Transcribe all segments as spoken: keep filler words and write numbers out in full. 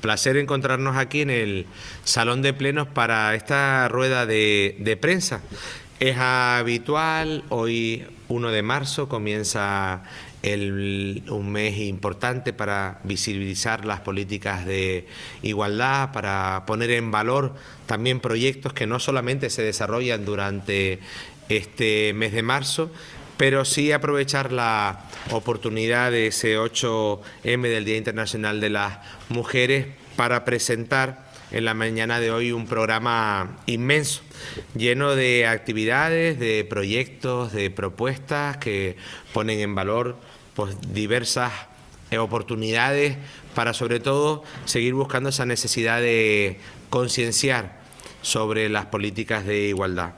placer encontrarnos aquí en el Salón de Plenos para esta rueda de, de prensa. Es habitual, hoy uno de marzo comienza el, un mes importante para visibilizar las políticas de igualdad, para poner en valor también proyectos que no solamente se desarrollan durante este mes de marzo, pero sí aprovechar la oportunidad de ese ocho eme del Día Internacional de las Mujeres para presentar en la mañana de hoy un programa inmenso, lleno de actividades, de proyectos, de propuestas que ponen en valor pues, diversas oportunidades para sobre todo seguir buscando esa necesidad de concienciar sobre las políticas de igualdad.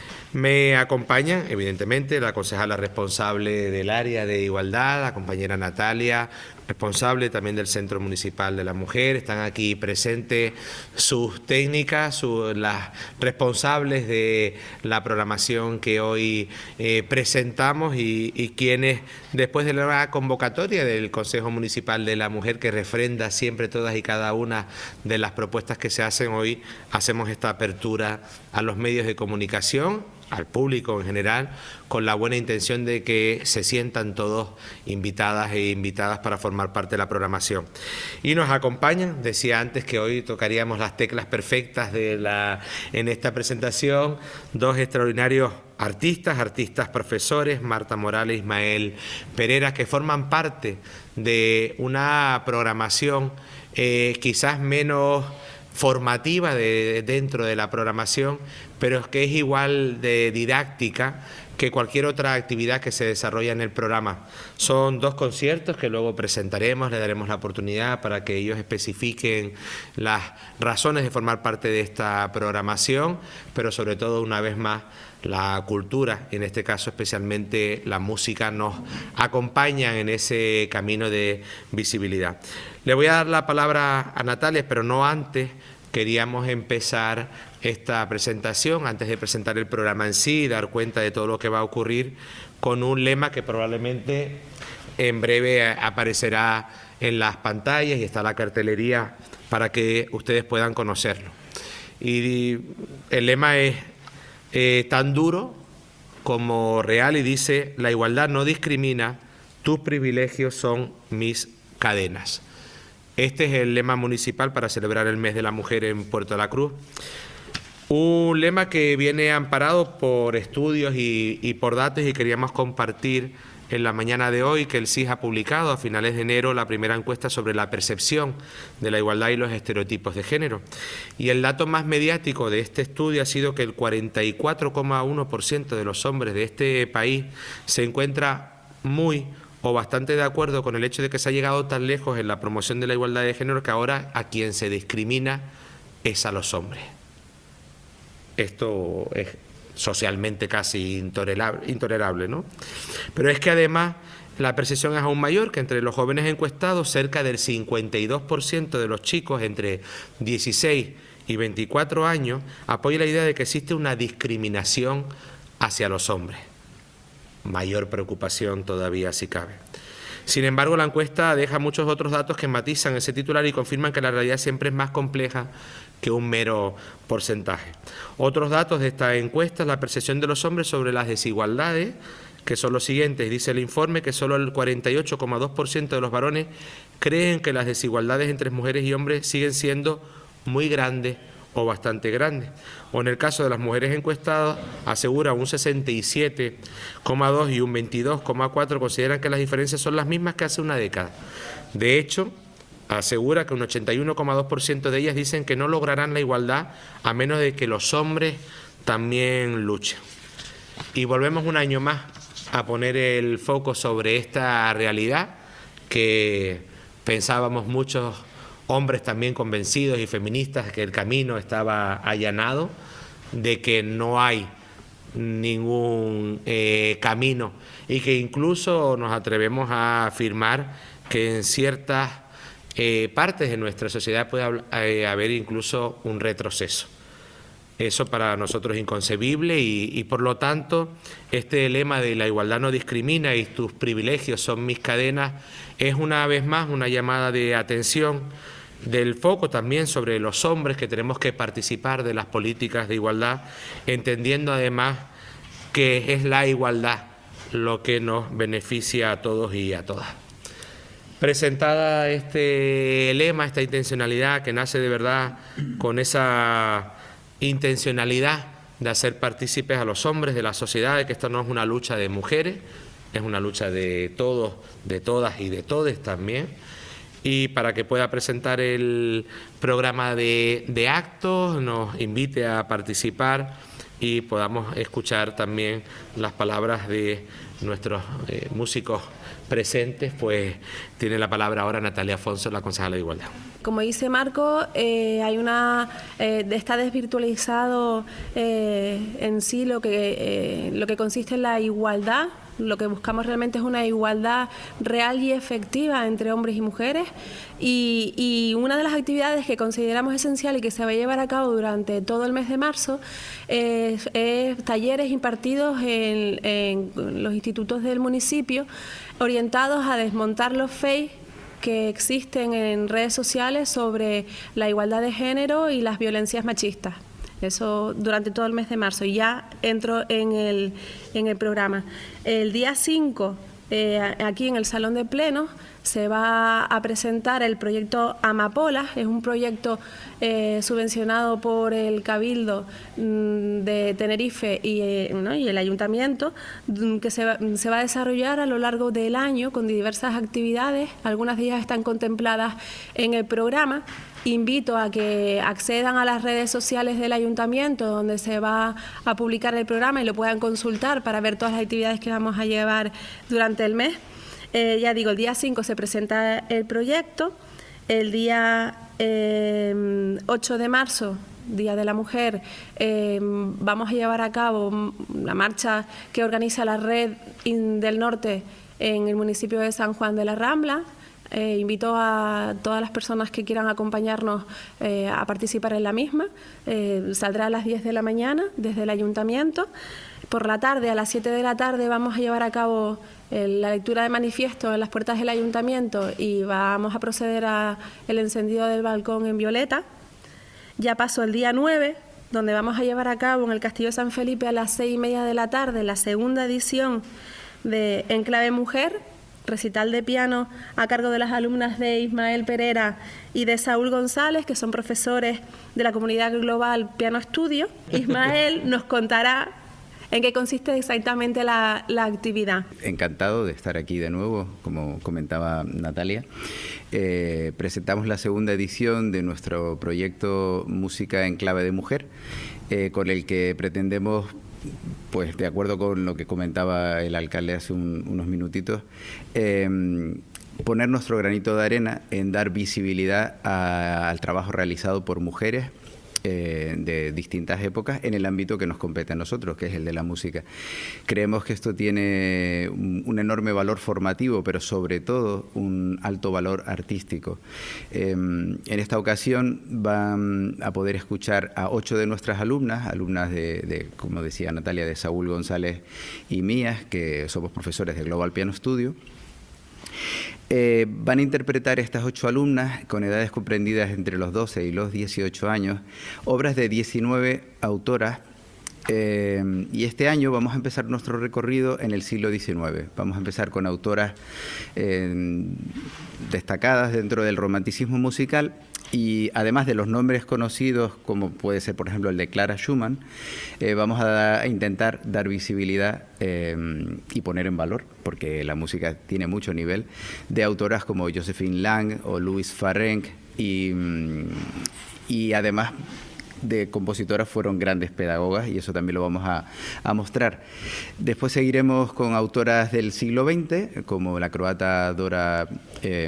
Me acompaña, evidentemente, la concejala responsable del área de igualdad, la compañera Natalia, responsable también del Centro Municipal de la Mujer. Están aquí presentes sus técnicas, sus, las responsables de la programación que hoy eh, presentamos y, y quienes, después de la convocatoria del Consejo Municipal de la Mujer, que refrenda siempre todas y cada una de las propuestas que se hacen hoy, hacemos esta apertura a los medios de comunicación, al público en general, con la buena intención de que se sientan todos invitadas e invitadas para formar parte de la programación. Y nos acompañan, decía antes que hoy tocaríamos las teclas perfectas de la, en esta presentación, dos extraordinarios artistas, artistas profesores, Marta Morales e Ismael Pereira, que forman parte de una programación eh, quizás menos formativa de, dentro de la programación, pero es que es igual de didáctica que cualquier otra actividad que se desarrolla en el programa. Son dos conciertos que luego presentaremos, le daremos la oportunidad para que ellos especifiquen las razones de formar parte de esta programación, pero sobre todo, una vez más, la cultura, y en este caso especialmente la música, nos acompañan en ese camino de visibilidad. Le voy a dar la palabra a Natalia, pero no antes. Queríamos empezar esta presentación, antes de presentar el programa en sí, dar cuenta de todo lo que va a ocurrir, con un lema que probablemente en breve aparecerá en las pantallas y está la cartelería para que ustedes puedan conocerlo. Y el lema es eh, tan duro como real y dice: la igualdad no discrimina, tus privilegios son mis cadenas. Este es el lema municipal para celebrar el mes de la mujer en Puerto de la Cruz. Un lema que viene amparado por estudios y, y por datos, y queríamos compartir en la mañana de hoy que el C I S ha publicado a finales de enero la primera encuesta sobre la percepción de la igualdad y los estereotipos de género. Y el dato más mediático de este estudio ha sido que el cuarenta y cuatro coma uno por ciento de los hombres de este país se encuentra muy o bastante de acuerdo con el hecho de que se ha llegado tan lejos en la promoción de la igualdad de género que ahora a quien se discrimina es a los hombres. Esto es socialmente casi intolerable, intolerable, ¿no? Pero es que además la percepción es aún mayor, que entre los jóvenes encuestados cerca del cincuenta y dos por ciento de los chicos entre dieciséis y veinticuatro años apoya la idea de que existe una discriminación hacia los hombres. Mayor preocupación todavía si cabe. Sin embargo, la encuesta deja muchos otros datos que matizan ese titular y confirman que la realidad siempre es más compleja que un mero porcentaje. Otros datos de esta encuesta es la percepción de los hombres sobre las desigualdades, que son los siguientes. Dice el informe que solo el cuarenta y ocho coma dos por ciento de los varones creen que las desigualdades entre mujeres y hombres siguen siendo muy grandes o bastante grandes. O en el caso de las mujeres encuestadas, asegura un sesenta y siete coma dos y un veintidós coma cuatro consideran que las diferencias son las mismas que hace una década. De hecho, asegura que un ochenta y uno coma dos por ciento de ellas dicen que no lograrán la igualdad a menos de que los hombres también luchen. Y volvemos un año más a poner el foco sobre esta realidad que pensábamos muchos hombres también convencidos y feministas que el camino estaba allanado, de que no hay ningún eh, camino y que incluso nos atrevemos a afirmar que en ciertas eh, partes de nuestra sociedad puede eh, haber incluso un retroceso. Eso para nosotros es inconcebible y, y por lo tanto este lema de la igualdad no discrimina y tus privilegios son mis cadenas es una vez más una llamada de atención del foco también sobre los hombres que tenemos que participar de las políticas de igualdad, entendiendo además que es la igualdad lo que nos beneficia a todos y a todas. Presentada este lema, esta intencionalidad que nace de verdad con esa intencionalidad de hacer partícipes a los hombres de la sociedad, de que esto no es una lucha de mujeres, es una lucha de todos, de todas y de todes también. Y para que pueda presentar el programa de, de actos, nos invite a participar y podamos escuchar también las palabras de nuestros eh, músicos presentes, pues tiene la palabra ahora Natalia Afonso, la concejala de Igualdad. Como dice Marco, eh, hay una eh, está desvirtualizado eh, en sí lo que eh, lo que consiste en la igualdad. Lo que buscamos realmente es una igualdad real y efectiva entre hombres y mujeres, y, y una de las actividades que consideramos esencial y que se va a llevar a cabo durante todo el mes de marzo es, es talleres impartidos en, en los institutos del municipio orientados a desmontar los fakes que existen en redes sociales sobre la igualdad de género y las violencias machistas. Eso durante todo el mes de marzo, y ya entro en el, en el programa. El día cinco, eh, aquí en el Salón de Plenos, se va a presentar el proyecto Amapola. Es un proyecto eh, subvencionado por el Cabildo mmm, de Tenerife y, eh, ¿no? y el Ayuntamiento, que se va, se va a desarrollar a lo largo del año con diversas actividades. Algunas de ellas están contempladas en el programa. Invito a que accedan a las redes sociales del Ayuntamiento, donde se va a publicar el programa, y lo puedan consultar para ver todas las actividades que vamos a llevar durante el mes. Eh, ya digo, el día cinco se presenta el proyecto, el día eh, ocho de marzo, Día de la Mujer, eh, vamos a llevar a cabo la marcha que organiza la Red del Norte en el municipio de San Juan de la Rambla. Eh, invito a todas las personas que quieran acompañarnos eh, a participar en la misma. Eh, saldrá a las diez de la mañana desde el Ayuntamiento. Por la tarde, a las siete de la tarde, vamos a llevar a cabo eh, la lectura de manifiesto en las puertas del Ayuntamiento, y vamos a proceder al encendido del balcón en violeta. Ya paso el día nueve, donde vamos a llevar a cabo en el Castillo de San Felipe a las seis y media de la tarde la segunda edición de Enclave Mujer, recital de piano a cargo de las alumnas de Ismael Pereira y de Saúl González, que son profesores de la comunidad global Piano Estudio. Ismael nos contará en qué consiste exactamente la, la actividad. Encantado de estar aquí de nuevo, como comentaba Natalia. Eh, presentamos la segunda edición de nuestro proyecto Música en Clave de Mujer, eh, con el que pretendemos, pues de acuerdo con lo que comentaba el alcalde hace un, unos minutitos, eh, poner nuestro granito de arena en dar visibilidad a, al trabajo realizado por mujeres eh, de distintas épocas en el ámbito que nos compete a nosotros, que es el de la música. Creemos que esto tiene un, un enorme valor formativo, pero sobre todo un alto valor artístico. Eh, en esta ocasión van a poder escuchar a ocho de nuestras alumnas, alumnas de, de, como decía Natalia, de Saúl González y mías, que somos profesores de Global Piano Studio. Eh, van a interpretar estas ocho alumnas, con edades comprendidas entre los doce y los dieciocho años, obras de diecinueve autoras, eh, y este año vamos a empezar nuestro recorrido en el siglo diecinueve. Vamos a empezar con autoras eh, destacadas dentro del romanticismo musical, y además de los nombres conocidos, como puede ser por ejemplo el de Clara Schumann, eh, vamos a, da, a intentar dar visibilidad eh, y poner en valor, porque la música tiene mucho nivel, de autoras como Josephine Lang o Louise Farrenc, y, y además de compositoras fueron grandes pedagogas, y eso también lo vamos a, a mostrar. Después seguiremos con autoras del siglo veinte, como la croata Dora... Eh,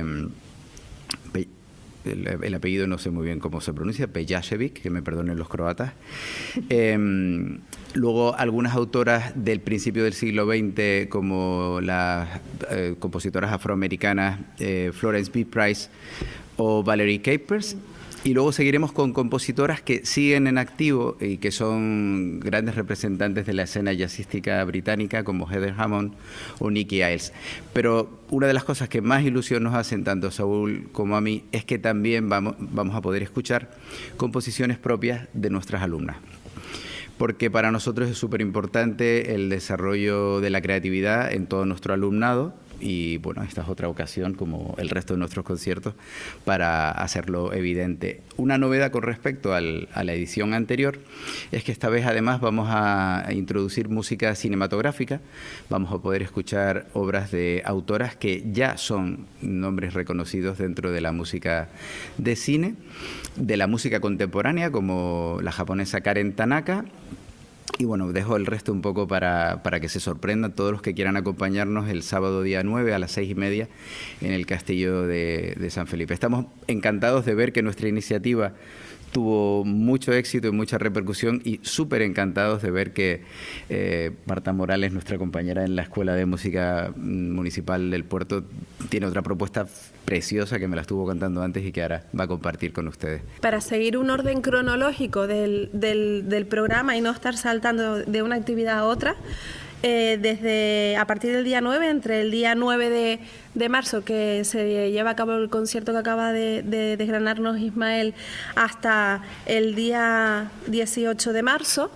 El, el apellido no sé muy bien cómo se pronuncia, Pejacevic, que me perdonen los croatas. Eh, luego algunas autoras del principio del siglo veinte, como las eh, compositoras afroamericanas eh, Florence B. Price o Valerie Capers. Y luego seguiremos con compositoras que siguen en activo y que son grandes representantes de la escena jazzística británica, como Heather Hammond o Nicky Iles. Pero una de las cosas que más ilusión nos hacen tanto a Saúl como a mí es que también vamos, vamos a poder escuchar composiciones propias de nuestras alumnas. Porque para nosotros es súper importante el desarrollo de la creatividad en todo nuestro alumnado y bueno, esta es otra ocasión, como el resto de nuestros conciertos, para hacerlo evidente. Una novedad con respecto al, a la edición anterior es que esta vez además vamos a introducir música cinematográfica, vamos a poder escuchar obras de autoras que ya son nombres reconocidos dentro de la música de cine, de la música contemporánea, como la japonesa Karen Tanaka. Y bueno, dejo el resto un poco para, para que se sorprendan todos los que quieran acompañarnos el sábado día nueve a las seis y media en el Castillo de, de San Felipe. Estamos encantados de ver que nuestra iniciativa tuvo mucho éxito y mucha repercusión y súper encantados de ver que eh, Marta Morales, nuestra compañera en la Escuela de Música Municipal del Puerto, tiene otra propuesta preciosa que me la estuvo contando antes y que ahora va a compartir con ustedes. Para seguir un orden cronológico del, del, del programa y no estar saltando de una actividad a otra, eh, desde a partir del día nueve, entre el día nueve de, de marzo, que se lleva a cabo el concierto que acaba de, de desgranarnos Ismael, hasta el día dieciocho de marzo,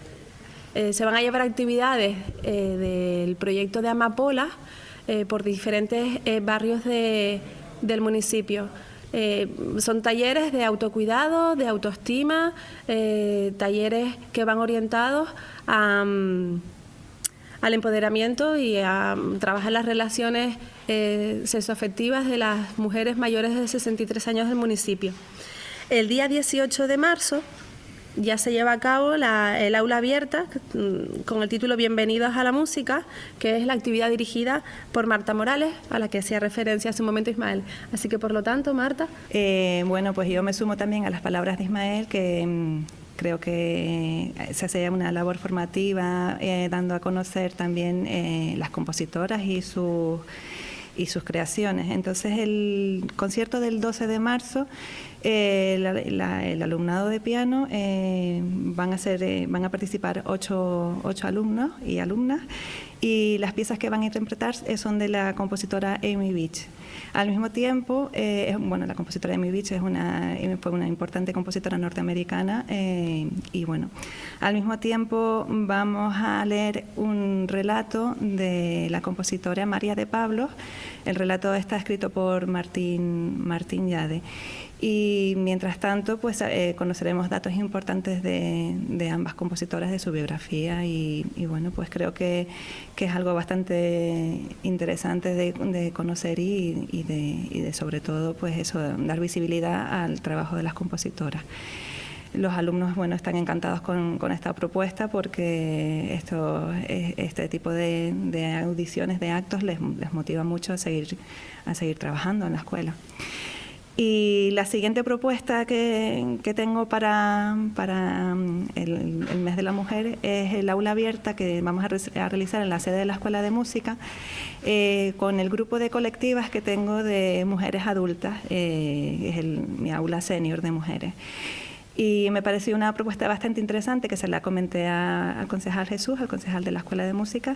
eh, se van a llevar actividades eh, del proyecto de Amapola eh, por diferentes eh, barrios de del municipio. Eh, son talleres de autocuidado, de autoestima, eh, talleres que van orientados a, um, al empoderamiento y a um, trabajar las relaciones eh, sexoafectivas de las mujeres mayores de sesenta y tres años del municipio. El día dieciocho de marzo ya se lleva a cabo la, el aula abierta con el título Bienvenidos a la Música, que es la actividad dirigida por Marta Morales, a la que hacía referencia hace un momento Ismael. Así que, por lo tanto, Marta. Eh, bueno, pues yo me sumo también a las palabras de Ismael, que mmm, creo que se hace una labor formativa, eh, dando a conocer también eh, las compositoras y sus y sus creaciones. Entonces, el concierto del doce de marzo, eh, la, la, el alumnado de piano eh, van a ser, eh, van a participar ocho, ocho alumnos y alumnas, y las piezas que van a interpretar son de la compositora Amy Beach. Al mismo tiempo, eh, es, bueno, la compositora Amy Beach es una, fue una importante compositora norteamericana eh, y bueno, al mismo tiempo vamos a leer un relato de la compositora María de Pablos. El relato está escrito por Martín, Martín Yade. Y mientras tanto, pues eh, conoceremos datos importantes de, de ambas compositoras, de su biografía, y, y bueno, pues creo que, que es algo bastante interesante de, de conocer y, y, de, y de sobre todo pues eso, dar visibilidad al trabajo de las compositoras. Los alumnos, bueno, están encantados con, con esta propuesta porque esto, este tipo de, de audiciones, de actos, les, les motiva mucho a seguir, a seguir trabajando en la escuela. Y la siguiente propuesta que, que tengo para, para el, el mes de la mujer es el aula abierta que vamos a, re, a realizar en la sede de la Escuela de Música eh, con el grupo de colectivas que tengo de mujeres adultas, eh, es el, mi aula senior de mujeres. Y me pareció una propuesta bastante interesante que se la comenté a, al concejal Jesús, al concejal de la Escuela de Música,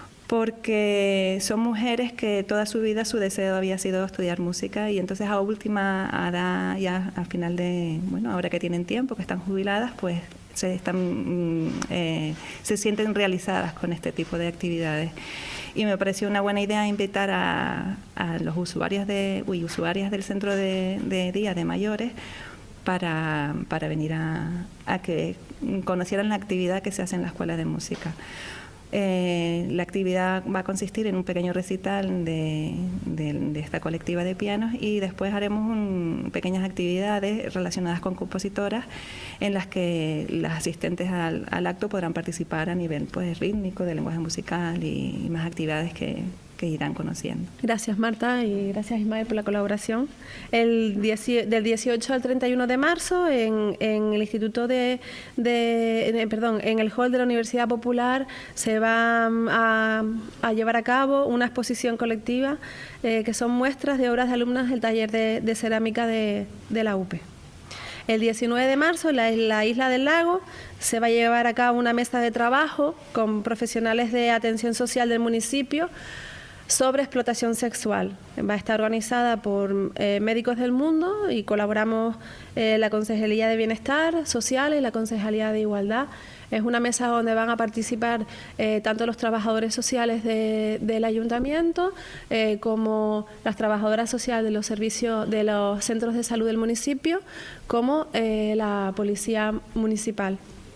porque son mujeres que toda su vida su deseo había sido estudiar música, y entonces a última edad, ya al final de, bueno, ahora que tienen tiempo, que están jubiladas, pues se, están, eh, se sienten realizadas con este tipo de actividades. Y me pareció una buena idea invitar a, a los usuarios de, uy, usuarias del centro de, de día de mayores para, para venir a, a que conocieran la actividad que se hace en la Escuela de Música. Eh, la actividad va a consistir en un pequeño recital de, de, de esta colectiva de pianos, y después haremos un, pequeñas actividades relacionadas con compositoras en las que las asistentes al, al acto podrán participar a nivel pues, rítmico, de lenguaje musical y, y más actividades que, que irán conociendo. Gracias, Marta, y gracias, Ismael, por la colaboración. El dieci, del dieciocho al treinta y uno de marzo en, en el Instituto de, de, de perdón, en el hall de la Universidad Popular se va a, a llevar a cabo una exposición colectiva eh, que son muestras de obras de alumnas del taller de, de cerámica de, de la U P E. El diecinueve de marzo, en la, en la Isla del Lago, se va a llevar a cabo una mesa de trabajo con profesionales de atención social del municipio sobre explotación sexual. Va a estar organizada por eh, Médicos del Mundo y colaboramos eh, la Concejalía de Bienestar Social y la Concejalía de Igualdad. Es una mesa donde van a participar eh, tanto los trabajadores sociales de, del ayuntamiento eh, como las trabajadoras sociales de los servicios de los centros de salud del municipio, como eh, la policía municipal.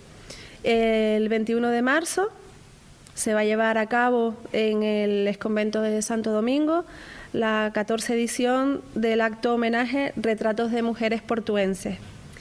El veintiuno de marzo se va a llevar a cabo en el exconvento de Santo Domingo la catorce edición del acto homenaje Retratos de Mujeres Portuenses.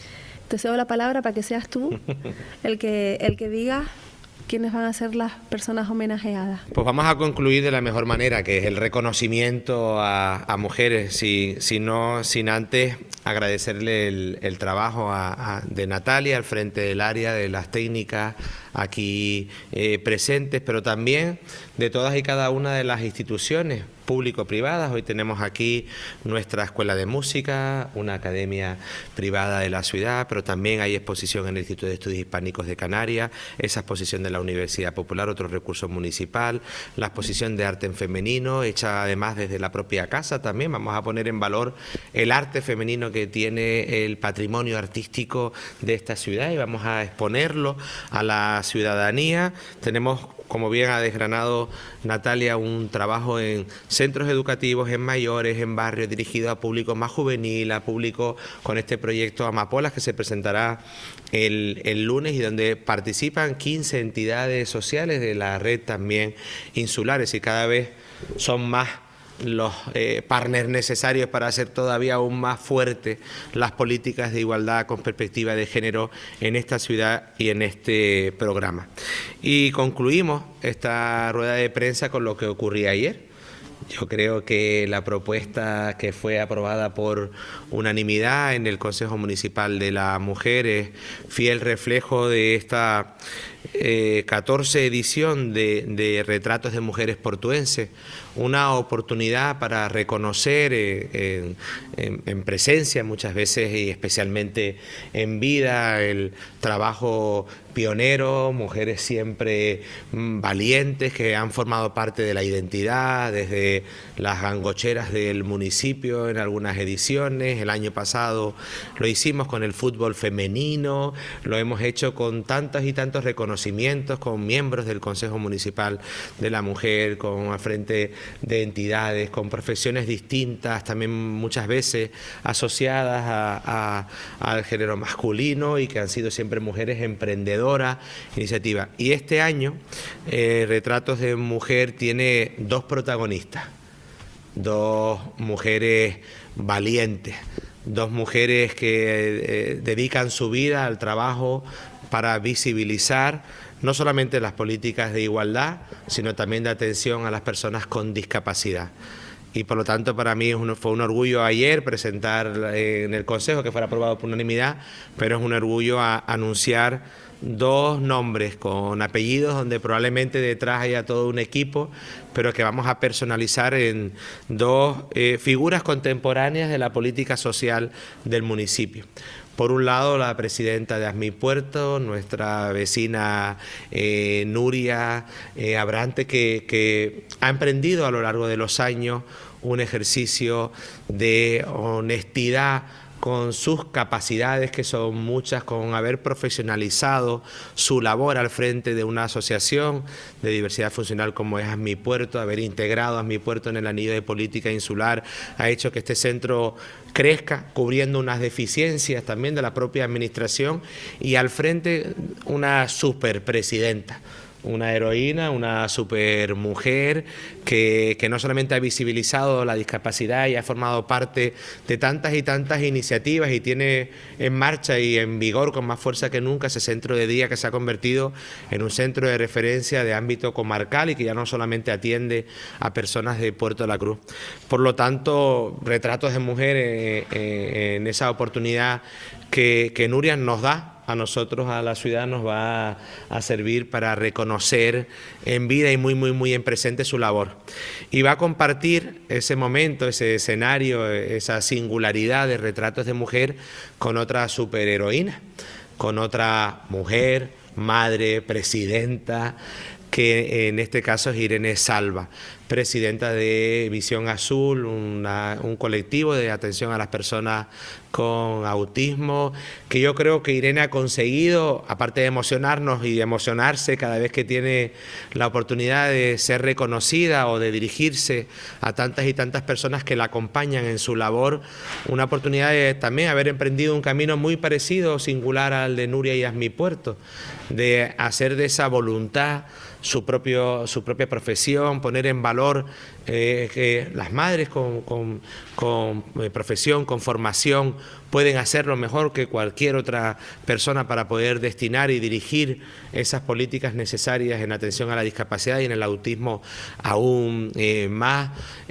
Te cedo la palabra para que seas tú el que, el que diga quiénes van a ser las personas homenajeadas. Pues vamos a concluir de la mejor manera, que es el reconocimiento a, a mujeres, si, si no, sin antes agradecerle el, el trabajo a, a, de Natalia al frente del área de las técnicas aquí eh, presentes, pero también de todas y cada una de las instituciones público-privadas. Hoy tenemos aquí nuestra escuela de música, una academia privada de la ciudad, pero también hay exposición en el Instituto de Estudios Hispánicos de Canarias, esa exposición de la Universidad Popular, otro recurso municipal, la exposición de arte en femenino, hecha además desde la propia casa también. Vamos a poner en valor el arte femenino que tiene el patrimonio artístico de esta ciudad y vamos a exponerlo a la ciudadanía. Tenemos, como bien ha desgranado Natalia, un trabajo en centros educativos, en mayores, en barrios, dirigido a público más juvenil, a público con este proyecto Amapolas, que se presentará el, el lunes y donde participan quince entidades sociales de la red también insulares, y cada vez son más los eh, partners necesarios para hacer todavía aún más fuertes las políticas de igualdad con perspectiva de género en esta ciudad y en este programa. Y concluimos esta rueda de prensa con lo que ocurría ayer. Yo creo que la propuesta que fue aprobada por unanimidad en el Consejo Municipal de la Mujer es fiel reflejo de esta eh, catorce edición de, de Retratos de Mujeres Portuenses, una oportunidad para reconocer eh, en, en, en presencia muchas veces y especialmente en vida el trabajo pionero, mujeres siempre mmm, valientes que han formado parte de la identidad desde las gangocheras del municipio en algunas ediciones. El año pasado lo hicimos con el fútbol femenino, lo hemos hecho con tantos y tantos reconocimientos con miembros del Consejo Municipal de la Mujer, con al frente de entidades, con profesiones distintas, también muchas veces asociadas a, a, al género masculino y que han sido siempre mujeres emprendedoras. Iniciativa. Y este año eh, Retratos de Mujer tiene dos protagonistas, dos mujeres valientes, dos mujeres que eh, dedican su vida al trabajo para visibilizar no solamente las políticas de igualdad, sino también de atención a las personas con discapacidad. Y por lo tanto para mí es un, fue un orgullo ayer presentar eh, en el Consejo, que fuera aprobado por unanimidad, pero es un orgullo a, anunciar dos nombres con apellidos donde probablemente detrás haya todo un equipo, pero que vamos a personalizar en dos eh, figuras contemporáneas de la política social del municipio. Por un lado, la presidenta de Asmi Puerto, nuestra vecina eh, Nuria eh, Abrante, que, que ha emprendido a lo largo de los años un ejercicio de honestidad con sus capacidades, que son muchas, con haber profesionalizado su labor al frente de una asociación de diversidad funcional como es Asmi Puerto, haber integrado a Asmi Puerto en el anillo de política insular, ha hecho que este centro crezca, cubriendo unas deficiencias también de la propia administración, y al frente una superpresidenta, una heroína, una supermujer que, que no solamente ha visibilizado la discapacidad y ha formado parte de tantas y tantas iniciativas y tiene en marcha y en vigor con más fuerza que nunca ese centro de día que se ha convertido en un centro de referencia de ámbito comarcal y que ya no solamente atiende a personas de Puerto de la Cruz. Por lo tanto, Retratos de Mujeres eh, eh, en esa oportunidad que, que Nuria nos da a nosotros, a la ciudad, nos va a servir para reconocer en vida y muy, muy, muy en presente su labor. Y va a compartir ese momento, ese escenario, esa singularidad de Retratos de Mujer con otra superheroína, con otra mujer, madre, presidenta, que en este caso es Irene Salva, presidenta de Visión Azul, una, un colectivo de atención a las personas con autismo, que yo creo que Irene ha conseguido, aparte de emocionarnos y de emocionarse cada vez que tiene la oportunidad de ser reconocida o de dirigirse a tantas y tantas personas que la acompañan en su labor, una oportunidad de también haber emprendido un camino muy parecido, singular al de Nuria y Asmí Puerto, de hacer de esa voluntad su, propio, su propia profesión, poner en valor eh, que las madres con, con, con eh, profesión, con formación, pueden hacerlo mejor que cualquier otra persona para poder destinar y dirigir esas políticas necesarias en atención a la discapacidad y en el autismo aún eh, más.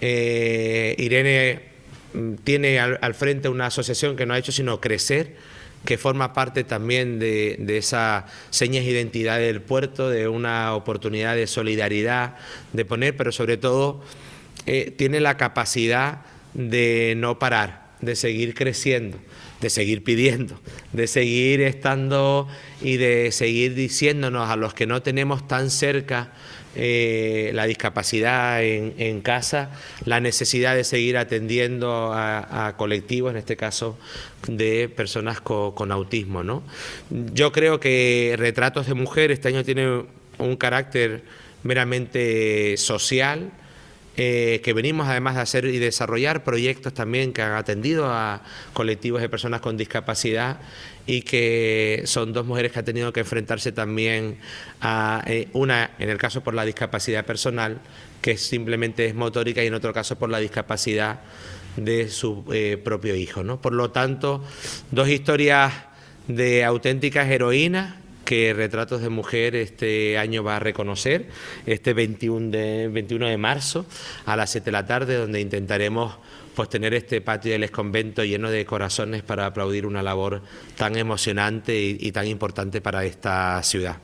Eh, Irene tiene al, al frente una asociación que no ha hecho sino crecer, que forma parte también de, de esa señas de identidad del puerto, de una oportunidad de solidaridad, de poner, pero sobre todo eh, tiene la capacidad de no parar, de seguir creciendo, de seguir pidiendo, de seguir estando y de seguir diciéndonos a los que no tenemos tan cerca Eh, la discapacidad en, en casa, la necesidad de seguir atendiendo a, a colectivos, en este caso de personas con, con autismo, ¿no? Yo creo que Retratos de Mujer este año tiene un carácter meramente social, Eh, que venimos además de hacer y desarrollar proyectos también que han atendido a colectivos de personas con discapacidad y que son dos mujeres que han tenido que enfrentarse también a eh, una, en el caso por la discapacidad personal, que simplemente es motórica, y en otro caso por la discapacidad de su eh, propio hijo, ¿no? Por lo tanto, dos historias de auténticas heroínas que Retratos de Mujer este año va a reconocer, este veintiuno de marzo a las siete de la tarde, donde intentaremos pues tener este patio del exconvento lleno de corazones para aplaudir una labor tan emocionante y, y tan importante para esta ciudad.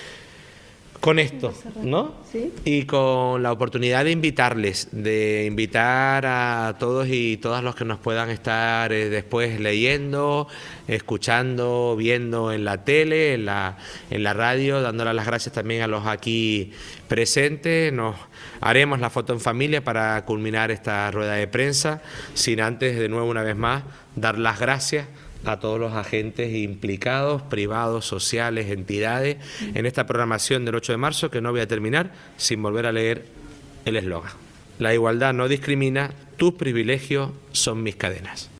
Con esto, ¿no? ¿Sí? Y con la oportunidad de invitarles, de invitar a todos y todas los que nos puedan estar eh, después leyendo, escuchando, viendo en la tele, en la, en la radio, dándole las gracias también a los aquí presentes. Nos haremos la foto en familia para culminar esta rueda de prensa, sin antes, de nuevo una vez más, dar las gracias a todos los agentes implicados, privados, sociales, entidades, en esta programación del ocho de marzo, que no voy a terminar sin volver a leer el eslogan. La igualdad no discrimina, tus privilegios son mis cadenas.